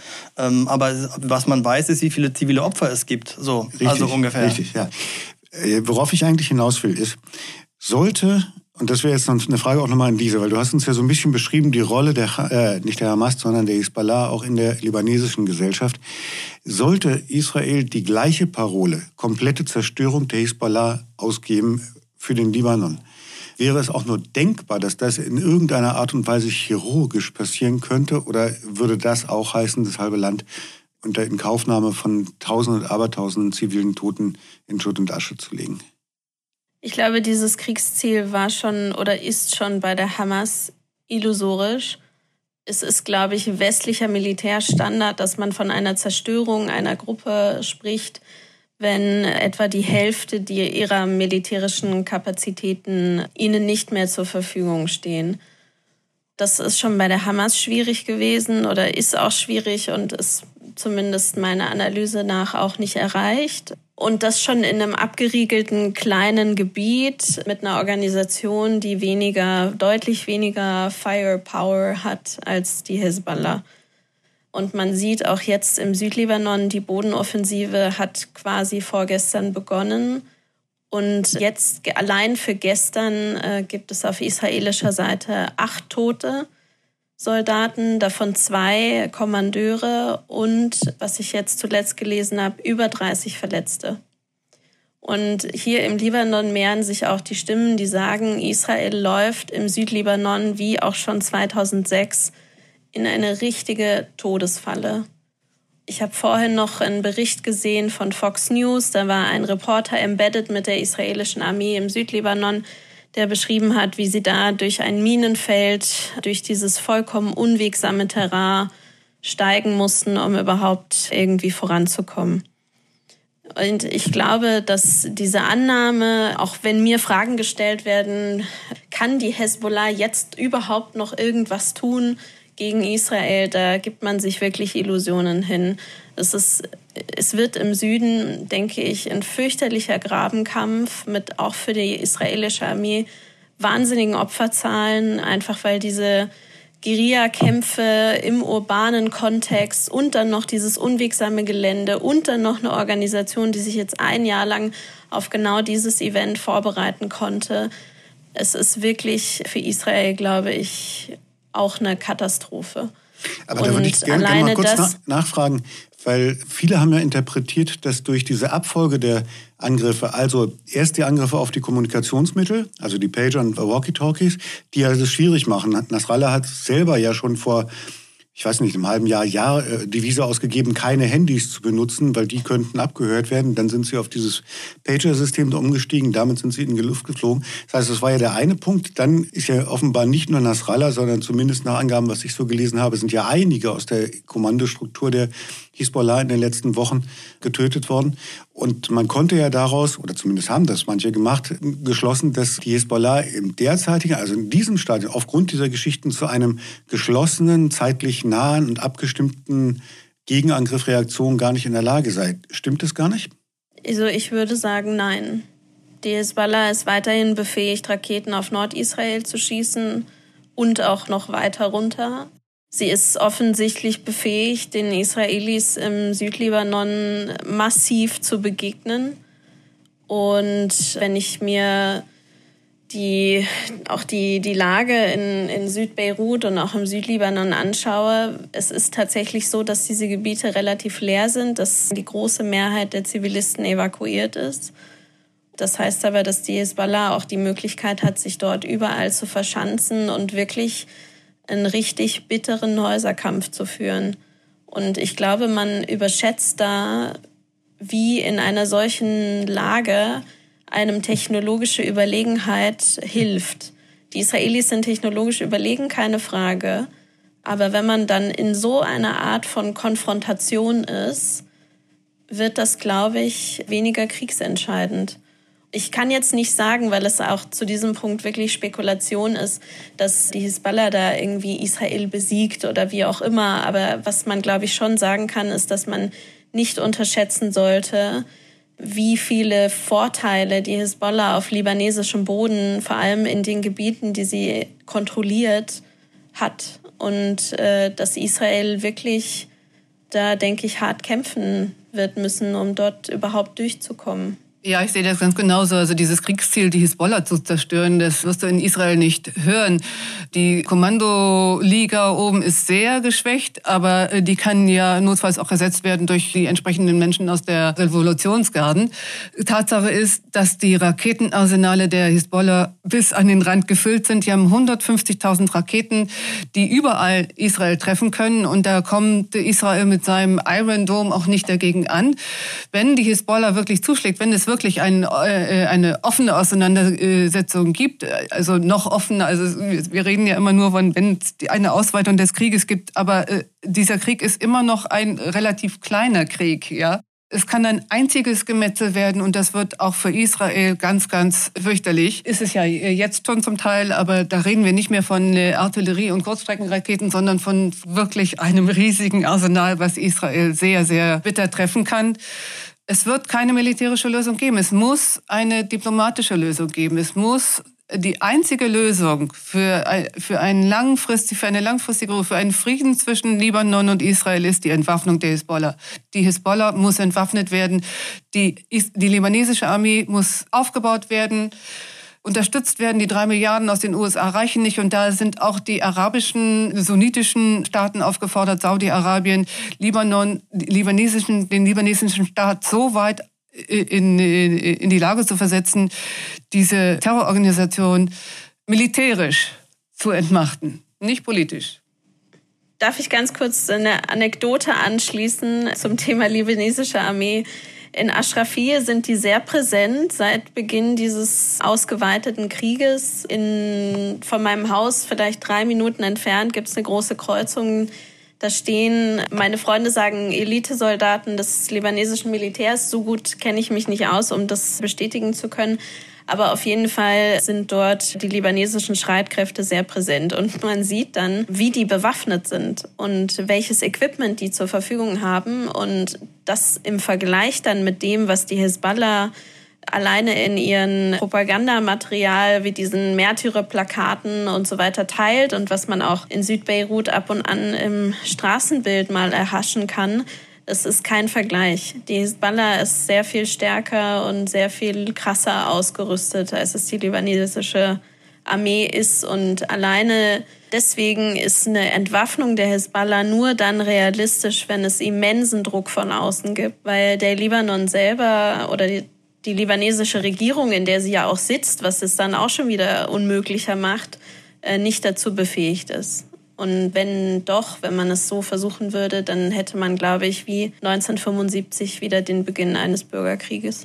was man weiß, ist, wie viele zivile Opfer es gibt. So, richtig, also ungefähr. Richtig, ja. Worauf ich eigentlich hinaus will, ist, sollte, und das wäre jetzt eine Frage auch nochmal an Lisa, weil du hast uns ja so ein bisschen beschrieben, die Rolle nicht der Hamas, sondern der Hisbollah auch in der libanesischen Gesellschaft. Sollte Israel die gleiche Parole, komplette Zerstörung der Hisbollah, ausgeben für den Libanon, wäre es auch nur denkbar, dass das in irgendeiner Art und Weise chirurgisch passieren könnte? Oder würde das auch heißen, das halbe Land unter Inkaufnahme von Tausenden und Abertausenden zivilen Toten in Schutt und Asche zu legen? Ich glaube, dieses Kriegsziel war schon oder ist schon bei der Hamas illusorisch. Es ist, glaube ich, westlicher Militärstandard, dass man von einer Zerstörung einer Gruppe spricht, wenn etwa die Hälfte ihrer militärischen Kapazitäten ihnen nicht mehr zur Verfügung stehen. Das ist schon bei der Hamas schwierig gewesen oder ist auch schwierig und ist zumindest meiner Analyse nach auch nicht erreicht. Und das schon in einem abgeriegelten kleinen Gebiet mit einer Organisation, die deutlich weniger Firepower hat als die Hisbollah. Und man sieht auch jetzt im Südlibanon, die Bodenoffensive hat quasi vorgestern begonnen. Und jetzt allein für gestern gibt es auf israelischer Seite 8 Tote Soldaten, davon 2 Kommandeure und, was ich jetzt zuletzt gelesen habe, über 30 Verletzte. Und hier im Libanon mehren sich auch die Stimmen, die sagen, Israel läuft im Südlibanon wie auch schon 2006 in eine richtige Todesfalle. Ich habe vorhin noch einen Bericht gesehen von Fox News, da war ein Reporter embedded mit der israelischen Armee im Südlibanon, der beschrieben hat, wie sie da durch ein Minenfeld, durch dieses vollkommen unwegsame Terrain steigen mussten, um überhaupt irgendwie voranzukommen. Und ich glaube, dass diese Annahme, auch wenn mir Fragen gestellt werden, kann die Hezbollah jetzt überhaupt noch irgendwas tun gegen Israel, da gibt man sich wirklich Illusionen hin. Es wird im Süden, denke ich, ein fürchterlicher Grabenkampf mit auch für die israelische Armee wahnsinnigen Opferzahlen, einfach weil diese Guerillakämpfe im urbanen Kontext und dann noch dieses unwegsame Gelände und dann noch eine Organisation, die sich jetzt ein Jahr lang auf genau dieses Event vorbereiten konnte. Es ist wirklich für Israel, glaube ich, auch eine Katastrophe. Aber da würde ich gerne mal kurz nachfragen, weil viele haben ja interpretiert, dass durch diese Abfolge der Angriffe, also erst die Angriffe auf die Kommunikationsmittel, also die Pager und Walkie-Talkies, die ja das schwierig machen. Nasrallah hat selber ja schon vor, ich weiß nicht, einem halben Jahr Devise ausgegeben, keine Handys zu benutzen, weil die könnten abgehört werden. Dann sind sie auf dieses Pager-System umgestiegen, damit sind sie in die Luft geflogen. Das heißt, das war ja der eine Punkt. Dann ist ja offenbar nicht nur Nasrallah, sondern zumindest nach Angaben, was ich so gelesen habe, sind ja einige aus der Kommandostruktur der Hisbollah in den letzten Wochen getötet worden. Und man konnte ja daraus, oder zumindest haben das manche gemacht, geschlossen, dass die Hisbollah im derzeitigen, also in diesem Stadium, aufgrund dieser Geschichten zu einem geschlossenen, zeitlich nahen und abgestimmten Gegenangriffreaktion gar nicht in der Lage sei. Stimmt das gar nicht? Also ich würde sagen, nein. Die Hisbollah ist weiterhin befähigt, Raketen auf Nordisrael zu schießen und auch noch weiter runter. Sie ist offensichtlich befähigt, den Israelis im Südlibanon massiv zu begegnen. Und wenn ich mir die Lage in Südbeirut und auch im Südlibanon anschaue, es ist tatsächlich so, dass diese Gebiete relativ leer sind, dass die große Mehrheit der Zivilisten evakuiert ist. Das heißt aber, dass die Hisbollah auch die Möglichkeit hat, sich dort überall zu verschanzen und wirklich einen richtig bitteren Häuserkampf zu führen. Und ich glaube, man überschätzt da, wie in einer solchen Lage einem technologische Überlegenheit hilft. Die Israelis sind technologisch überlegen, keine Frage. Aber wenn man dann in so einer Art von Konfrontation ist, wird das, glaube ich, weniger kriegsentscheidend. Ich kann jetzt nicht sagen, weil es auch zu diesem Punkt wirklich Spekulation ist, dass die Hisbollah da irgendwie Israel besiegt oder wie auch immer. Aber was man, glaube ich, schon sagen kann, ist, dass man nicht unterschätzen sollte, wie viele Vorteile die Hisbollah auf libanesischem Boden, vor allem in den Gebieten, die sie kontrolliert, hat. Und dass Israel wirklich da, denke ich, hart kämpfen wird müssen, um dort überhaupt durchzukommen. Ja, ich sehe das ganz genauso. Also dieses Kriegsziel, die Hisbollah zu zerstören, das wirst du in Israel nicht hören. Die Kommandoliga oben ist sehr geschwächt, aber die kann ja notfalls auch ersetzt werden durch die entsprechenden Menschen aus der Revolutionsgarden. Tatsache ist, dass die Raketenarsenale der Hisbollah bis an den Rand gefüllt sind. Die haben 150.000 Raketen, die überall Israel treffen können. Und da kommt Israel mit seinem Iron Dome auch nicht dagegen an. Wenn die Hisbollah wirklich zuschlägt, wenn es wirklich eine offene Auseinandersetzung gibt, also noch offener, also wir reden ja immer nur von, wenn es eine Ausweitung des Krieges gibt, aber dieser Krieg ist immer noch ein relativ kleiner Krieg, ja. Es kann ein einziges Gemetzel werden und das wird auch für Israel ganz, ganz fürchterlich. Ist es ja jetzt schon zum Teil, aber da reden wir nicht mehr von Artillerie- und Kurzstreckenraketen, sondern von wirklich einem riesigen Arsenal, was Israel sehr, sehr bitter treffen kann. Es wird keine militärische Lösung geben. Es muss eine diplomatische Lösung geben. Es muss die einzige Lösung für einen langfristigen Frieden zwischen Libanon und Israel ist die Entwaffnung der Hisbollah. Die Hisbollah muss entwaffnet werden. Die libanesische Armee muss aufgebaut werden. Unterstützt werden. Die 3 Milliarden aus den USA reichen nicht. Und da sind auch die arabischen, sunnitischen Staaten aufgefordert, Saudi-Arabien, Libanon, den libanesischen Staat so weit in die Lage zu versetzen, diese Terrororganisation militärisch zu entmachten, nicht politisch. Darf ich ganz kurz eine Anekdote anschließen zum Thema libanesische Armee? In Ashrafiyeh sind die sehr präsent seit Beginn dieses ausgeweiteten Krieges. Von meinem Haus, vielleicht 3 Minuten entfernt, gibt es eine große Kreuzung. Da stehen, meine Freunde sagen, Elitesoldaten des libanesischen Militärs. So gut kenne ich mich nicht aus, um das bestätigen zu können. Aber auf jeden Fall sind dort die libanesischen Streitkräfte sehr präsent. Und man sieht dann, wie die bewaffnet sind und welches Equipment die zur Verfügung haben. Und das im Vergleich dann mit dem, was die Hisbollah alleine in ihren Propagandamaterial wie diesen Märtyrerplakaten und so weiter teilt und was man auch in Südbeirut ab und an im Straßenbild mal erhaschen kann. Es ist kein Vergleich. Die Hisbollah ist sehr viel stärker und sehr viel krasser ausgerüstet, als es die libanesische Armee ist. Und alleine deswegen ist eine Entwaffnung der Hisbollah nur dann realistisch, wenn es immensen Druck von außen gibt. Weil der Libanon selber oder die libanesische Regierung, in der sie ja auch sitzt, was es dann auch schon wieder unmöglicher macht, nicht dazu befähigt ist. Und wenn man es so versuchen würde, dann hätte man, glaube ich, wie 1975 wieder den Beginn eines Bürgerkrieges.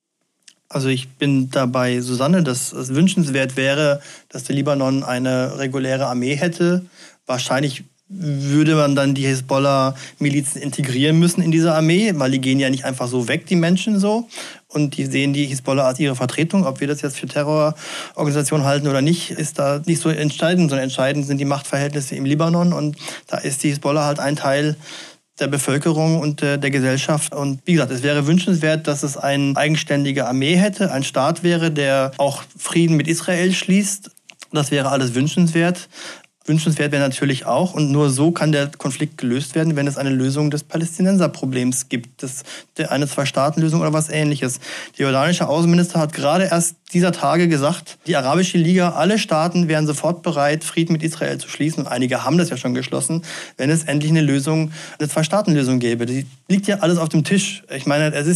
Also ich bin dabei, Susanne, dass es wünschenswert wäre, dass der Libanon eine reguläre Armee hätte. Wahrscheinlich würde man dann die Hisbollah-Milizen integrieren müssen in diese Armee, weil die gehen ja nicht einfach so weg, die Menschen so. Und die sehen die Hisbollah als ihre Vertretung. Ob wir das jetzt für Terrororganisationen halten oder nicht, ist da nicht so entscheidend, sondern entscheidend sind die Machtverhältnisse im Libanon. Und da ist die Hisbollah halt ein Teil der Bevölkerung und der Gesellschaft. Und wie gesagt, es wäre wünschenswert, dass es eine eigenständige Armee hätte, ein Staat wäre, der auch Frieden mit Israel schließt. Das wäre alles wünschenswert. Wünschenswert wäre natürlich auch, und nur so kann der Konflikt gelöst werden, wenn es eine Lösung des Palästinenserproblems gibt, eine Zwei-Staaten-Lösung oder was Ähnliches. Der jordanische Außenminister hat gerade erst dieser Tage gesagt, die Arabische Liga, alle Staaten wären sofort bereit, Frieden mit Israel zu schließen. Und einige haben das ja schon geschlossen, wenn es endlich eine Zwei-Staaten-Lösung gäbe. Die liegt ja alles auf dem Tisch. Ich meine, es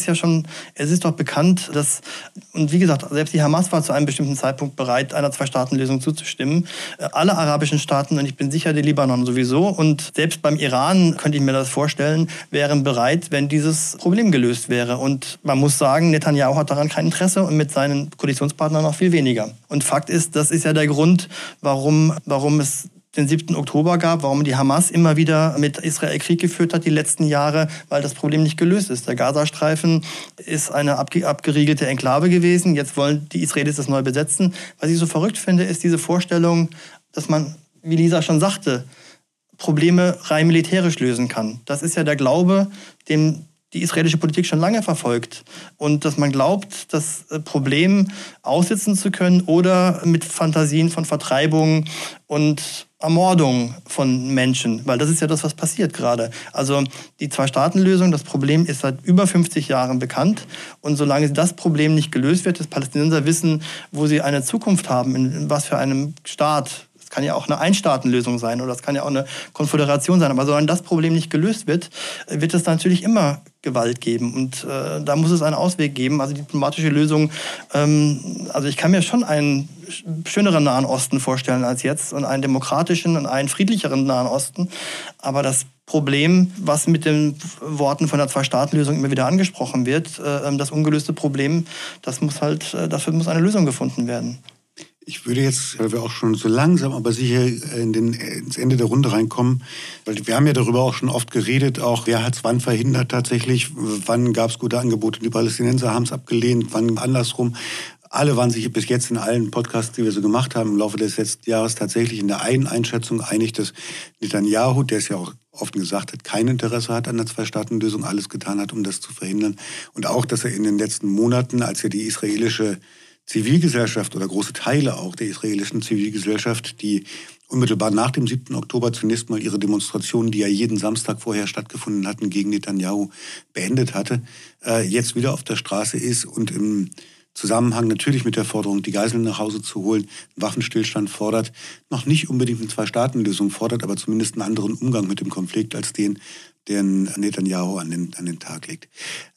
ist doch bekannt, dass, und wie gesagt, selbst die Hamas war zu einem bestimmten Zeitpunkt bereit, einer Zwei-Staaten-Lösung zuzustimmen. Alle arabischen Staaten Golfstaaten und ich bin sicher, der Libanon sowieso. Und selbst beim Iran, könnte ich mir das vorstellen, wären bereit, wenn dieses Problem gelöst wäre. Und man muss sagen, Netanyahu hat daran kein Interesse und mit seinen Koalitionspartnern noch viel weniger. Und Fakt ist, das ist ja der Grund, warum es den 7. Oktober gab, warum die Hamas immer wieder mit Israel Krieg geführt hat die letzten Jahre, weil das Problem nicht gelöst ist. Der Gazastreifen ist eine abgeriegelte Enklave gewesen. Jetzt wollen die Israelis das neu besetzen. Was ich so verrückt finde, ist diese Vorstellung, dass man, wie Lisa schon sagte, Probleme rein militärisch lösen kann. Das ist ja der Glaube, dem die israelische Politik schon lange verfolgt. Und dass man glaubt, das Problem aussitzen zu können oder mit Fantasien von Vertreibung und Ermordung von Menschen. Weil das ist ja das, was passiert gerade. Also die Zwei-Staaten-Lösung, das Problem ist seit über 50 Jahren bekannt. Und solange das Problem nicht gelöst wird, dass Palästinenser wissen, wo sie eine Zukunft haben, in was für einem Staat. Das kann ja auch eine Einstaatenlösung sein oder das kann ja auch eine Konföderation sein. Aber solange das Problem nicht gelöst wird, wird es natürlich immer Gewalt geben. Und da muss es einen Ausweg geben. Also die diplomatische Lösung, also ich kann mir schon einen schöneren Nahen Osten vorstellen als jetzt und einen demokratischen und einen friedlicheren Nahen Osten. Aber das Problem, was mit den Worten von der Zwei-Staaten-Lösung immer wieder angesprochen wird, das ungelöste Problem, dafür muss eine Lösung gefunden werden. Ich würde jetzt, weil wir auch schon so langsam, aber sicher ins Ende der Runde reinkommen, weil wir haben ja darüber auch schon oft geredet, auch wer hat es wann verhindert tatsächlich, wann gab es gute Angebote, die Palästinenser haben es abgelehnt, wann andersrum. Alle waren sich bis jetzt in allen Podcasts, die wir so gemacht haben, im Laufe des letzten Jahres tatsächlich in der einen Einschätzung einig, dass Netanyahu, der es ja auch offen gesagt hat, kein Interesse hat an der Zwei-Staaten-Lösung, alles getan hat, um das zu verhindern. Und auch, dass er in den letzten Monaten, als er die israelische Zivilgesellschaft oder große Teile auch der israelischen Zivilgesellschaft, die unmittelbar nach dem 7. Oktober zunächst mal ihre Demonstrationen, die ja jeden Samstag vorher stattgefunden hatten, gegen Netanyahu beendet hatte, jetzt wieder auf der Straße ist und im Zusammenhang natürlich mit der Forderung, die Geiseln nach Hause zu holen, einen Waffenstillstand fordert, noch nicht unbedingt eine Zwei-Staaten-Lösung fordert, aber zumindest einen anderen Umgang mit dem Konflikt als den Netanyahu an den Tag legt.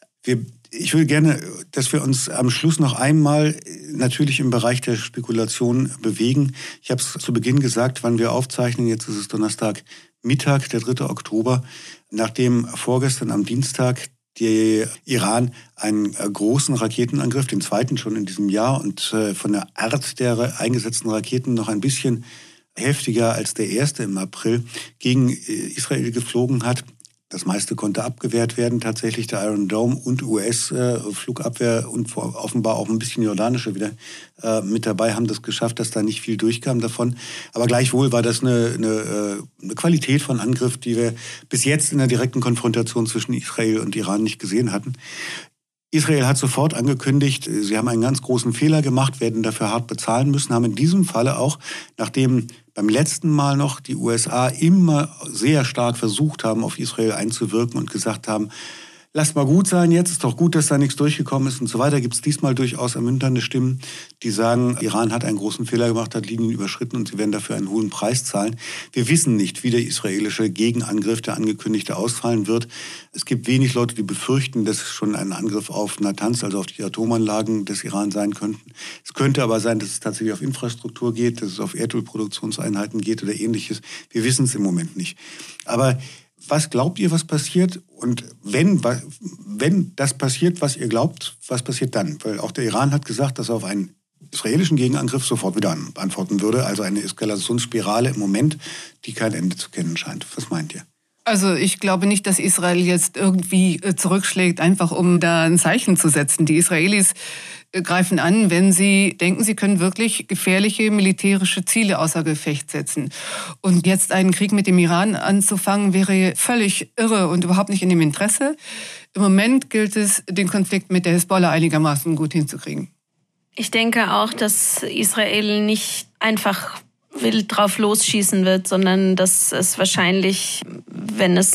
Ich will gerne, dass wir uns am Schluss noch einmal natürlich im Bereich der Spekulation bewegen. Ich habe es zu Beginn gesagt, wann wir aufzeichnen. Jetzt ist es Donnerstag Mittag, der 3. Oktober. Nachdem vorgestern am Dienstag der Iran einen großen Raketenangriff, den zweiten schon in diesem Jahr und von der Art der eingesetzten Raketen noch ein bisschen heftiger als der erste im April, gegen Israel geflogen hat. Das meiste konnte abgewehrt werden, tatsächlich der Iron Dome und US-Flugabwehr und offenbar auch ein bisschen jordanische wieder mit dabei, haben das geschafft, dass da nicht viel durchkam davon. Aber gleichwohl war das eine Qualität von Angriff, die wir bis jetzt in der direkten Konfrontation zwischen Israel und Iran nicht gesehen hatten. Israel hat sofort angekündigt, sie haben einen ganz großen Fehler gemacht, werden dafür hart bezahlen müssen, haben in diesem Falle auch, nachdem beim letzten Mal noch die USA immer sehr stark versucht haben, auf Israel einzuwirken und gesagt haben, lasst mal gut sein jetzt, ist doch gut, dass da nichts durchgekommen ist und so weiter, gibt es diesmal durchaus ermunternde Stimmen, die sagen, Iran hat einen großen Fehler gemacht, hat Linien überschritten und sie werden dafür einen hohen Preis zahlen. Wir wissen nicht, wie der israelische Gegenangriff, der angekündigte, ausfallen wird. Es gibt wenig Leute, die befürchten, dass es schon ein Angriff auf Natanz, also auf die Atomanlagen des Iran sein könnten. Es könnte aber sein, dass es tatsächlich auf Infrastruktur geht, dass es auf Erdölproduktionseinheiten geht oder Ähnliches. Wir wissen es im Moment nicht. Aber was glaubt ihr, was passiert? Und wenn das passiert, was ihr glaubt, was passiert dann? Weil auch der Iran hat gesagt, dass er auf einen israelischen Gegenangriff sofort wieder antworten würde. Also eine Eskalationsspirale im Moment, die kein Ende zu kennen scheint. Was meint ihr? Also ich glaube nicht, dass Israel jetzt irgendwie zurückschlägt, einfach um da ein Zeichen zu setzen. Die Israelis greifen an, wenn sie denken, sie können wirklich gefährliche militärische Ziele außer Gefecht setzen. Und jetzt einen Krieg mit dem Iran anzufangen, wäre völlig irre und überhaupt nicht in dem Interesse. Im Moment gilt es, den Konflikt mit der Hisbollah einigermaßen gut hinzukriegen. Ich denke auch, dass Israel nicht einfach wild drauf losschießen wird, sondern dass es wahrscheinlich, wenn es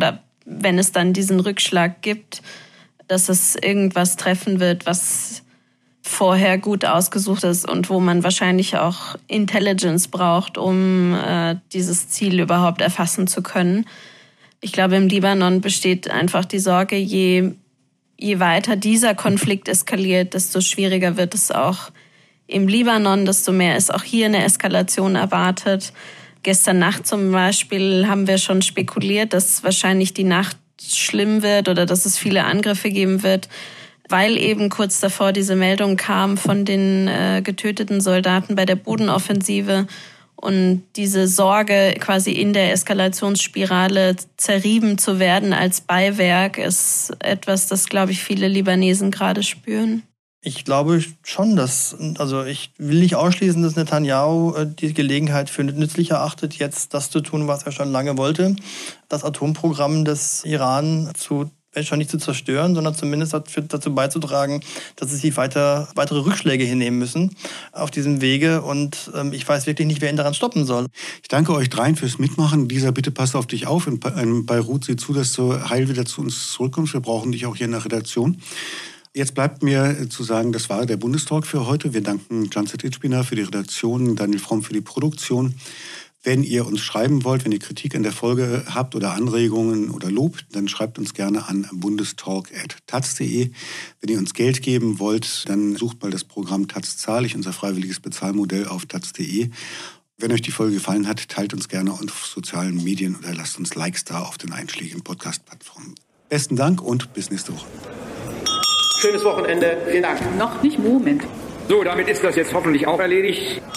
dann diesen Rückschlag gibt, dass es irgendwas treffen wird, was vorher gut ausgesucht ist und wo man wahrscheinlich auch Intelligence braucht, um dieses Ziel überhaupt erfassen zu können. Ich glaube, im Libanon besteht einfach die Sorge, je weiter dieser Konflikt eskaliert, desto schwieriger wird es auch im Libanon, desto mehr ist auch hier eine Eskalation erwartet. Gestern Nacht zum Beispiel haben wir schon spekuliert, dass wahrscheinlich die Nacht schlimm wird oder dass es viele Angriffe geben wird, weil eben kurz davor diese Meldung kam von den getöteten Soldaten bei der Bodenoffensive. Und diese Sorge, quasi in der Eskalationsspirale zerrieben zu werden als Beiwerk, ist etwas, das, glaube ich, viele Libanesen gerade spüren. Ich glaube schon, ich will nicht ausschließen, dass Netanyahu die Gelegenheit für nützlich erachtet, jetzt das zu tun, was er schon lange wollte, das Atomprogramm des Iran schon nicht zu zerstören, sondern zumindest dazu beizutragen, dass sie weitere Rückschläge hinnehmen müssen auf diesem Wege. Und ich weiß wirklich nicht, wer ihn daran stoppen soll. Ich danke euch dreien fürs Mitmachen. Lisa, bitte pass auf dich auf. In Beirut sieh zu, dass du heil wieder zu uns zurückkommst. Wir brauchen dich auch hier in der Redaktion. Jetzt bleibt mir zu sagen, das war der Bundestalk für heute. Wir danken Canset Itschbiner für die Redaktion, Daniel Fromm für die Produktion. Wenn ihr uns schreiben wollt, wenn ihr Kritik an der Folge habt oder Anregungen oder Lob, dann schreibt uns gerne an bundestalk@taz.de. Wenn ihr uns Geld geben wollt, dann sucht mal das Programm Taz zahlig, unser freiwilliges Bezahlmodell auf taz.de. Wenn euch die Folge gefallen hat, teilt uns gerne auf sozialen Medien oder lasst uns Likes da auf den einschlägigen Podcast-Plattformen. Besten Dank und bis nächste Woche. Schönes Wochenende. Vielen Dank. Noch nicht, Moment. So, damit ist das jetzt hoffentlich auch erledigt.